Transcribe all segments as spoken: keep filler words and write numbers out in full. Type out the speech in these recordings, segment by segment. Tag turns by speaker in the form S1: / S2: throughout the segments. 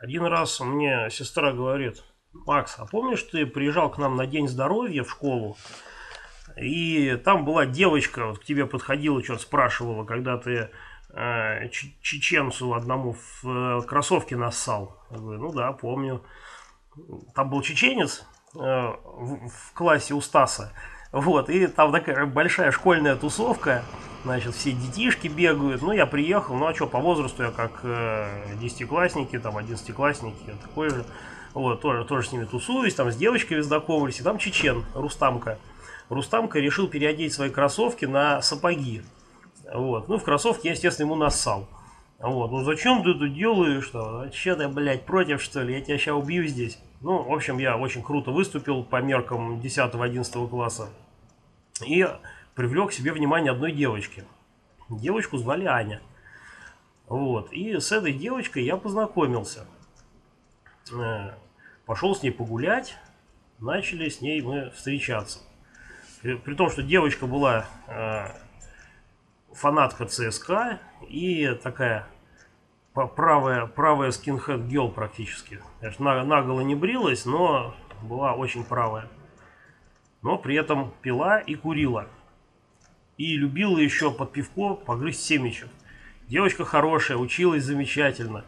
S1: Один раз мне сестра говорит: Макс, а помнишь, ты приезжал к нам на День здоровья в школу, и там была девочка, вот к тебе подходила, что-то спрашивала, когда ты э, ч- чеченцу одному в э, кроссовке нассал. Я говорю: ну да, помню. Там был чеченец э, в, в классе у Стаса. Вот, и там такая большая школьная тусовка. Значит, все детишки бегают. Ну, я приехал, ну а что, по возрасту я как э, десятиклассники, там, одиннадцатиклассники, я такой же. Вот, тоже, тоже с ними тусуюсь, там с девочками знакомились. И там чечен, Рустамка. Рустамка решил переодеть свои кроссовки на сапоги. Вот, ну, в кроссовке я, естественно, ему нассал. Вот, ну зачем ты это делаешь? Что, че ты, блядь, против, что ли? Я тебя сейчас убью здесь. Ну, в общем, я очень круто выступил по меркам десятого-одиннадцатого класса. И привлек к себе внимание одной девочки. Девочку звали Аня. Вот, и с этой девочкой я познакомился. Э, Пошел с ней погулять. Начали с ней мы встречаться. При, при том, что девочка была э, фанатка ЦСКА и такая правая, правая скинхед гел практически. На, наголо не брилась, но была очень правая. Но при этом пила и курила. И любила еще под пивко погрызть семечек. Девочка хорошая, училась замечательно.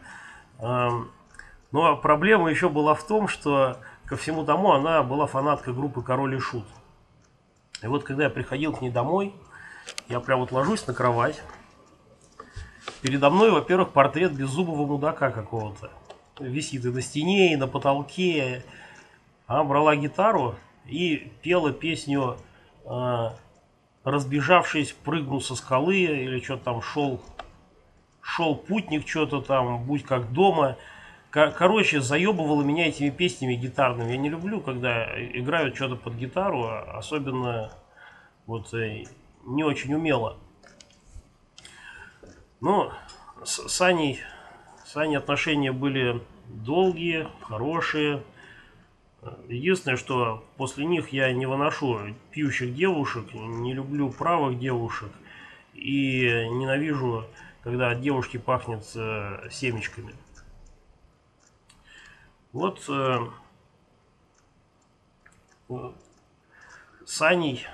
S1: Но проблема еще была в том, что ко всему тому она была фанаткой группы Король и Шут. И вот когда я приходил к ней домой, я прям вот ложусь на кровать. Передо мной, во-первых, портрет беззубого мудака какого-то. Висит и на стене, и на потолке. Она брала гитару и пела песню э, «Разбежавшись, прыгнул со скалы» или что-то там, шел, шел путник, что-то там, «Будь как дома». Короче, заебывала меня этими песнями гитарными. Я не люблю, когда играют что-то под гитару, особенно вот не очень умело. Но с, с, Аней, с Аней отношения были долгие, хорошие. Единственное, что после них я не выношу пьющих девушек, не люблю правых девушек и ненавижу, когда от девушки пахнет э, семечками. Вот э, с Аней,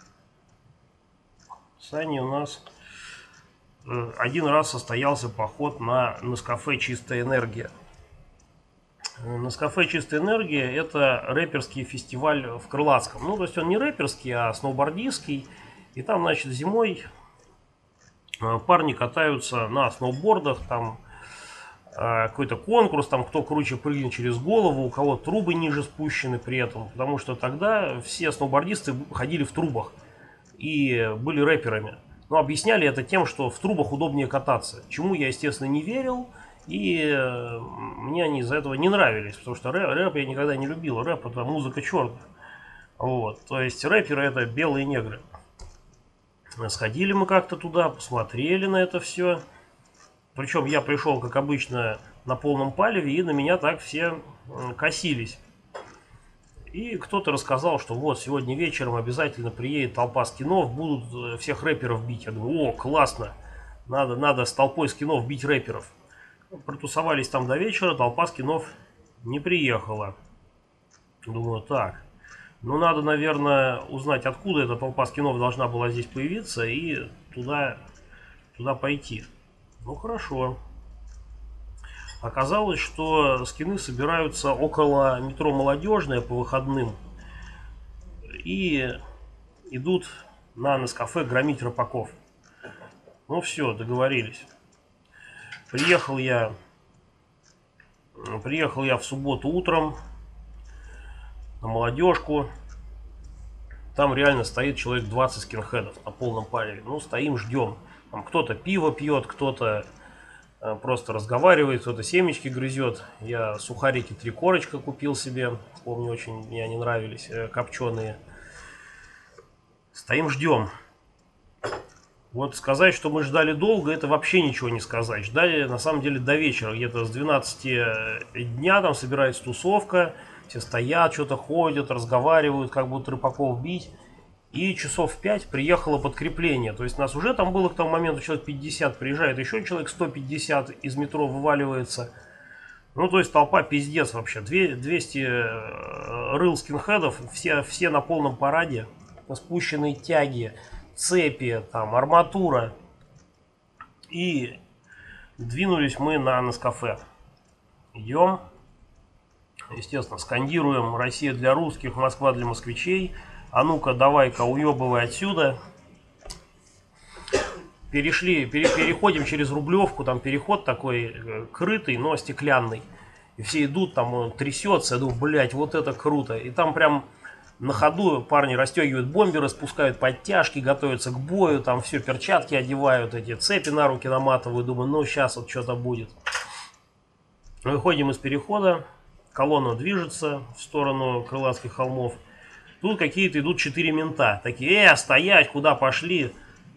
S1: с Аней у нас э, один раз состоялся поход на Нескафе «Чистая энергия». Нескафе «Чистая энергия» — это рэперский фестиваль в Крылатском. Ну, то есть он не рэперский, а сноубордистский. И там, значит, зимой парни катаются на сноубордах, там какой-то конкурс, там кто круче прыгнет через голову, у кого трубы ниже спущены при этом, потому что тогда все сноубордисты ходили в трубах и были рэперами. Но объясняли это тем, что в трубах удобнее кататься, чему я, естественно, не верил, и мне они из-за этого не нравились, потому что рэп, рэп я никогда не любил, рэп — это музыка чертов. Вот, то есть рэперы — это белые негры. Сходили мы как-то туда, посмотрели на это все. Причем я пришел, как обычно, на полном палеве, и на меня так все косились. И кто-то рассказал, что вот сегодня вечером обязательно приедет толпа скинов, будут всех рэперов бить. Я думаю: о, классно, надо, надо с толпой скинов бить рэперов. Протусовались там до вечера, толпа скинов не приехала. Думаю, так, ну надо, наверное, узнать, откуда эта толпа скинов должна была здесь появиться, и туда, туда пойти. Ну хорошо. Оказалось, что скины собираются около метро «Молодежное» по выходным и идут на Нескафе громить рэпаков. Ну все, договорились. Приехал я, приехал я в субботу утром на Молодежку. Там реально стоит человек двадцать скинхедов на полном паре. Ну, стоим, ждем. Там кто-то пиво пьет, кто-то э, просто разговаривает, кто-то семечки грызет. Я сухарики три корочка купил себе. Помню, очень мне они нравились, э, копченые. Стоим, ждем. Вот сказать, что мы ждали долго, это вообще ничего не сказать. Ждали на самом деле до вечера. Где-то с двенадцати дня там собирается тусовка. Все стоят, что-то ходят, разговаривают, как будут рыбаков бить. И часов в пять приехало подкрепление. То есть нас уже там было к тому моменту человек пятьдесят. Приезжает еще человек сто пятьдесят, из метро вываливается. Ну, то есть толпа пиздец вообще. двести рыл скинхедов, все, все на полном параде. Спущенные тяги, цепи, там, арматура. И двинулись мы на Нескафе. Идем. Естественно, скандируем «Россия для русских, Москва для москвичей». А ну-ка, давай-ка, уебывай отсюда. Перешли, пере, переходим через Рублевку, там переход такой э, крытый, но стеклянный. И все идут, там он трясется, я думаю, блядь, вот это круто. И там прям на ходу парни расстегивают бомберы, спускают подтяжки, готовятся к бою, там все, перчатки одевают, эти цепи на руки наматывают, думаю, ну сейчас вот что-то будет. Выходим из перехода, колонна движется в сторону Крылатских холмов. Тут какие-то идут четыре мента, такие, э, стоять, куда пошли?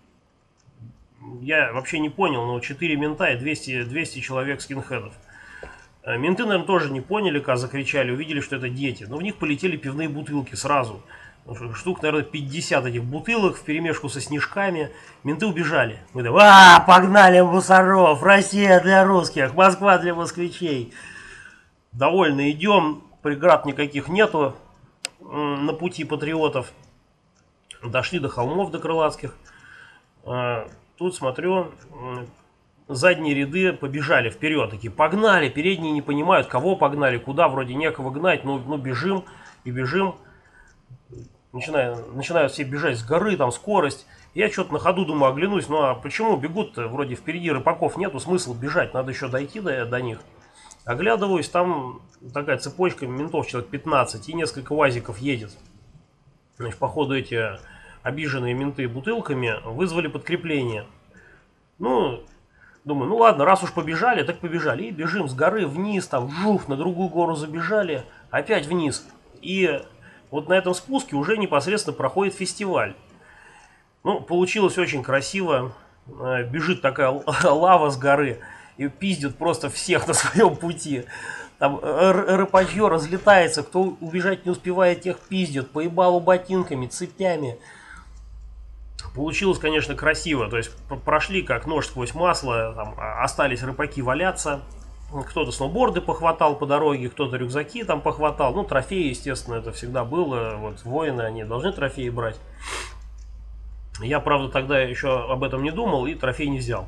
S1: Я вообще не понял, но четыре мента и двести, двести человек скинхедов. Менты, наверное, тоже не поняли, как закричали, увидели, что это дети. Но в них полетели пивные бутылки сразу. Штук, наверное, пятьдесят этих бутылок вперемешку со снежками. Менты убежали. Мы так, а, погнали мусоров! Россия для русских, Москва для москвичей. Довольно идем, преград никаких нету на пути патриотов. Дошли до холмов, до Крылатских. Тут смотрю, задние ряды побежали вперед, такие погнали, передние не понимают, кого погнали, куда, вроде некого гнать, ну, ну бежим и бежим. Начинаю, начинают все бежать с горы, там скорость. Я что-то на ходу думаю, оглянусь, ну а почему бегут-то, вроде впереди рыбаков нету, смысла бежать, надо еще дойти до, до них. Оглядываюсь, там такая цепочка ментов, человек пятнадцать, и несколько вазиков едет. Значит, походу эти... обиженные менты бутылками вызвали подкрепление. Ну, думаю, ну ладно, раз уж побежали, так побежали. И бежим с горы вниз, там, жух, на другую гору забежали, опять вниз. И вот на этом спуске уже непосредственно проходит фестиваль. Ну, получилось очень красиво. Бежит такая лава с горы и пиздит просто всех на своем пути. Там рыбачье разлетается, кто убежать не успевает, тех пиздит, поебалу ботинками, цепями. Получилось, конечно, красиво. То есть прошли как нож сквозь масло, там остались рыбаки валяться. Кто-то сноуборды похватал по дороге, кто-то рюкзаки там похватал. Ну, трофеи, естественно, это всегда было. Вот воины, они должны трофеи брать. Я, правда, тогда еще об этом не думал и трофей не взял.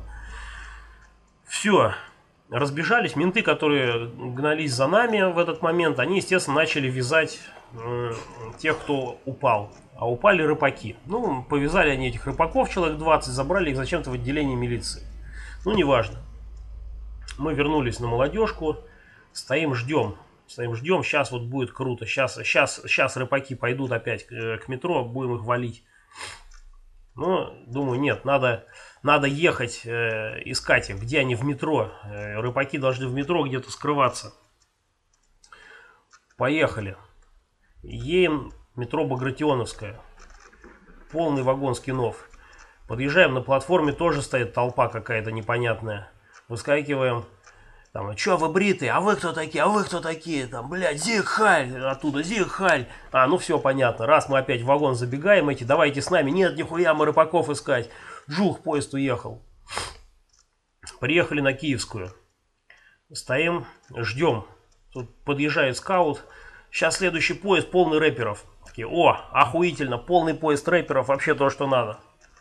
S1: Все. Разбежались. Менты, которые гнались за нами в этот момент, они, естественно, начали вязать э, тех, кто упал. А упали рыбаки. Ну, повязали они этих рыбаков, человек двадцать, забрали их зачем-то в отделение милиции. Ну, неважно. Мы вернулись на молодежку, стоим, ждем. Стоим, ждем, сейчас вот будет круто. Сейчас, сейчас, сейчас рыбаки пойдут опять к, к метро, будем их валить. Ну, думаю, нет, надо, надо ехать, э, искать их, где они в метро. Э, рыбаки должны в метро где-то скрываться. Поехали. Едем. Метро Багратионовская. Полный вагон скинов. Подъезжаем, на платформе тоже стоит толпа какая-то непонятная. Выскакиваем. Там, а чё вы бритые? А вы кто такие? А вы кто такие? Там, блядь, Зиг-Халь. Оттуда Зиг-Халь. А, ну все понятно. Раз мы опять в вагон забегаем, эти, давайте с нами. Нет, нихуя, мы рыбаков искать. Жух, поезд уехал. Приехали на Киевскую. Стоим, ждем. Тут подъезжает скаут. Сейчас следующий поезд полный рэперов. Такие, о, охуительно, полный поезд рэперов, вообще то, что надо.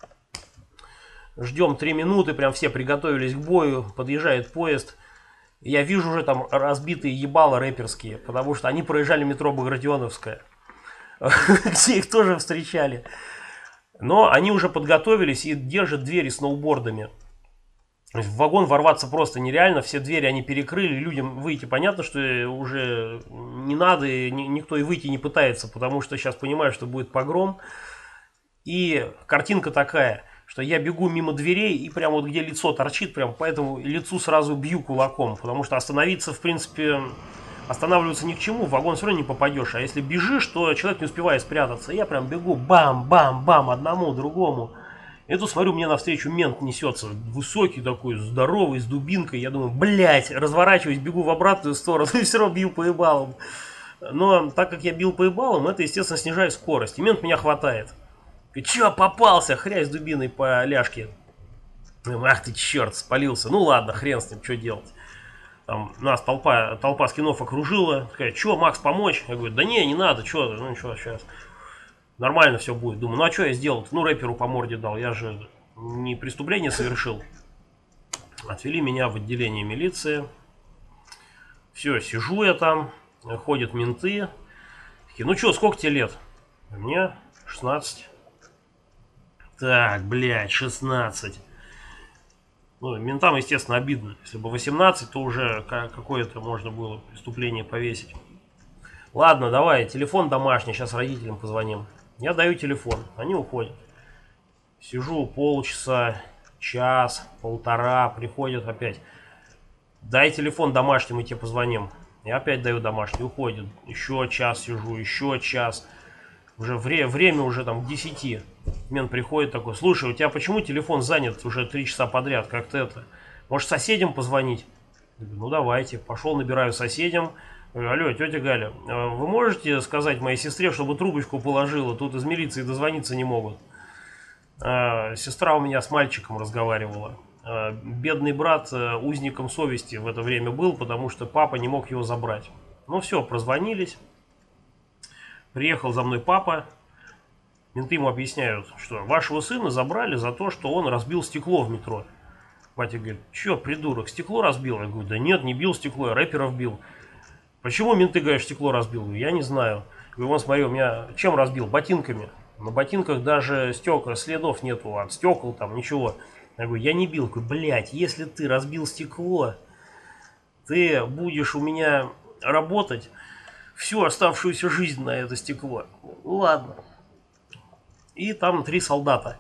S1: Ждем три минуты, прям все приготовились к бою. Подъезжает поезд. Я вижу уже там разбитые ебала рэперские, потому что они проезжали метро Багратионовская, где их тоже встречали. Но они уже подготовились и держат двери сноубордами. В вагон ворваться просто нереально, все двери они перекрыли, людям выйти понятно, что уже не надо, и никто и выйти не пытается, потому что сейчас понимаю, что будет погром. И картинка такая, что я бегу мимо дверей и прям вот где лицо торчит, прям по этому лицу сразу бью кулаком, потому что остановиться, в принципе, останавливаться ни к чему, в вагон все равно не попадешь, а если бежишь, то человек не успевает спрятаться. Я прям бегу бам-бам-бам, одному, другому. И тут смотрю, мне навстречу мент несется, высокий такой, здоровый, с дубинкой. Я думаю, блять, разворачиваюсь, бегу в обратную сторону и все равно бью по ебалам. Но так как я бил по ебалам, это, естественно, снижает скорость. И мент меня хватает. Че, попался, хрясь дубиной по ляжке. Ах ты черт, спалился. Ну ладно, хрен с ним, что делать. Там нас толпа, толпа скинов окружила. Такая, что, Макс, помочь? Я говорю, да не, не надо, что, ну что, сейчас. Нормально все будет. Думаю, ну а что я сделал? Ну, рэперу по морде дал. Я же не преступление совершил. Отвели меня в отделение милиции. Все, сижу я там. Ходят менты. Такие, ну что, сколько тебе лет? Мне шестнадцать. Так, блядь, шестнадцать. Ну, ментам, естественно, обидно. Если бы восемнадцать, то уже какое-то можно было преступление повесить. Ладно, давай, телефон домашний, сейчас родителям позвоним. Я даю телефон, они уходят. Сижу полчаса, час, полтора, приходят опять. Дай телефон домашний, мы тебе позвоним. Я опять даю домашний, уходит. Еще час сижу, еще час. Уже вре время уже там к десяти. Мент приходит такой, слушай, у тебя почему телефон занят уже три часа подряд, как-то это? Может, соседям позвонить? Я говорю, ну давайте. Пошел, набираю соседям. Алло, тетя Галя, вы можете сказать моей сестре, чтобы трубочку положила? Тут из милиции дозвониться не могут. А, сестра у меня с мальчиком разговаривала. А, бедный брат узником совести в это время был, потому что папа не мог его забрать. Ну все, прозвонились. Приехал за мной папа. Менты ему объясняют, что вашего сына забрали за то, что он разбил стекло в метро. Батя говорит, че, придурок, стекло разбил? Я говорю, да нет, не бил стекло, я рэперов бил. Почему менты, говорят, стекло разбил? Я не знаю. Я говорю, вон смотри, у меня чем разбил? Ботинками. На ботинках даже стекла, следов нету от стекол, там ничего. Я говорю, я не бил. Я говорю, блядь, если ты разбил стекло, ты будешь у меня работать всю оставшуюся жизнь на это стекло. Ладно. И там три солдата,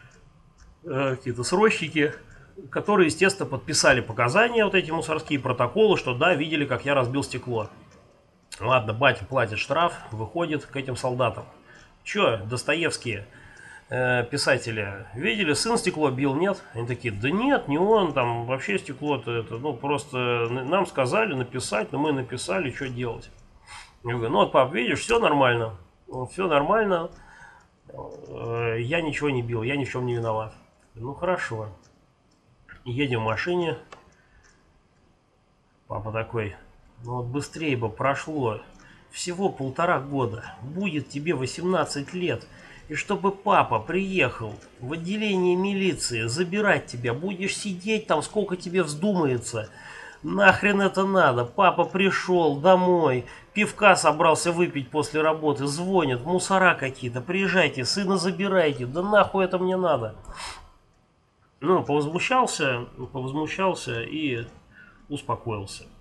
S1: э, какие-то срочники, которые, естественно, подписали показания, вот эти мусорские протоколы, что да, видели, как я разбил стекло. Ладно, батя платит штраф, выходит к этим солдатам. Че, Достоевские э, писатели, видели, сын стекло бил, нет? Они такие, да нет, не он, там вообще стекло-то это, ну просто нам сказали написать, но мы написали, что делать? Я говорю, ну вот, пап, видишь, все нормально, все нормально. Я ничего не бил, я ни в чем не виноват. Ну хорошо. Едем в машине. Папа такой, ну вот быстрее бы прошло. Всего полтора года. Будет тебе восемнадцать лет. И чтобы папа приехал в отделение милиции забирать тебя, будешь сидеть там сколько тебе вздумается. Нахрен это надо? Папа пришел домой, пивка собрался выпить после работы, звонят, мусора какие-то, приезжайте, сына забирайте, да нахуй это мне надо? Ну, повозмущался, повозмущался и успокоился.